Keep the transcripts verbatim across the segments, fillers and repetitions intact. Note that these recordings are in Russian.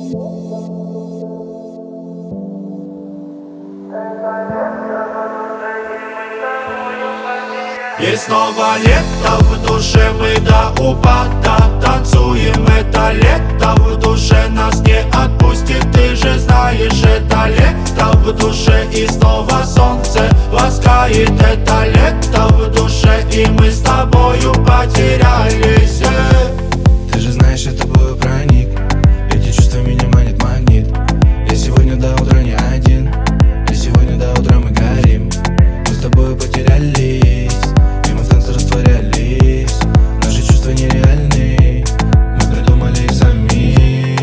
И снова лето в душе, мы до упада танцуем. Это лето в душе нас не отпустит, ты же знаешь. Это лето в душе, и снова солнце ласкает. Это лето в душе, и мы с тобою потерялись. Ты же знаешь, это был проник. Эти чувства меня манит магнит. Я сегодня до утра не один. И сегодня до утра мы горим. Мы с тобой потерялись, и мы в танце растворялись. Наши чувства нереальны, мы придумали их сами.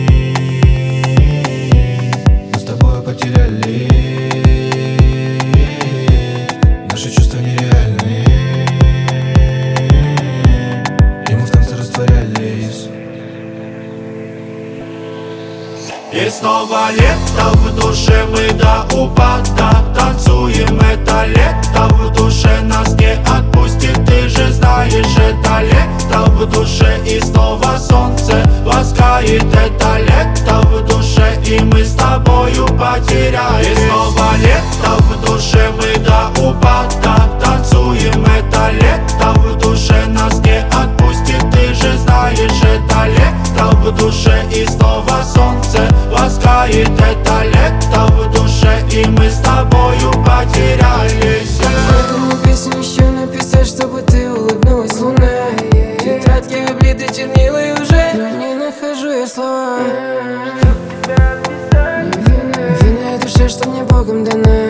Мы с тобой потерялись, наши чувства нереальны, и мы в танце растворялись. И снова лето в душе, мы до упада танцуем. Это лето в душе нас не отпустит, ты же знаешь. Это лето в душе, и снова солнце ласкает. Это лето в душе, и мы с тобою потерялись. И снова лето в душе, мы до упада танцуем. Это лето в душе нас не отпустит, ты же знаешь. Это лето в душе, и снова солнце ласкает. Это лето в душе, и мы с тобою потерялись. Этому песню еще написать, чтобы ты улыбнулась луна. Тетрадки облиты чернилой уже, но не нахожу я слова. Вина душе, что мне Богом дана,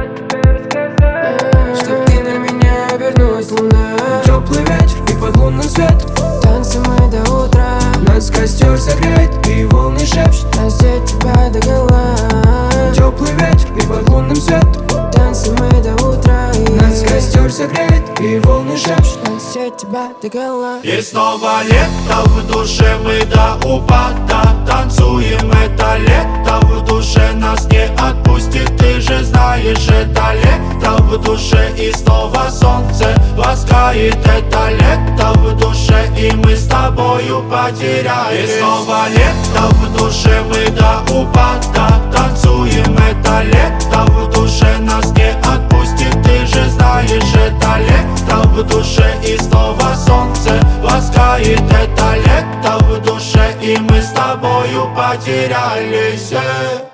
чтоб ты на меня обернулась луна. Теплый ветер и под лунным светом Танцы мы до утра, нас костер согреет и волны шепчут. раздеть тебя догола. Теплый ветер и под лунным светом Танцы мы до утра, нас костер согреет и волны шепчут. раздеть тебя догола. И снова лето в душе, мы до упада танцуем. Это лето в душе нас не отпустит, ты же знаешь. Это лето в душе, и снова солнце ласкает. Это лето в душе, и мы с тобою потерялись. И снова лето в душе, мы до упада танцуем. Это лето в душе нас не отпустит, ты же знаешь. Это лето в душе, и снова солнце ласкает. Это лето в душе, и мы с тобою потерялись.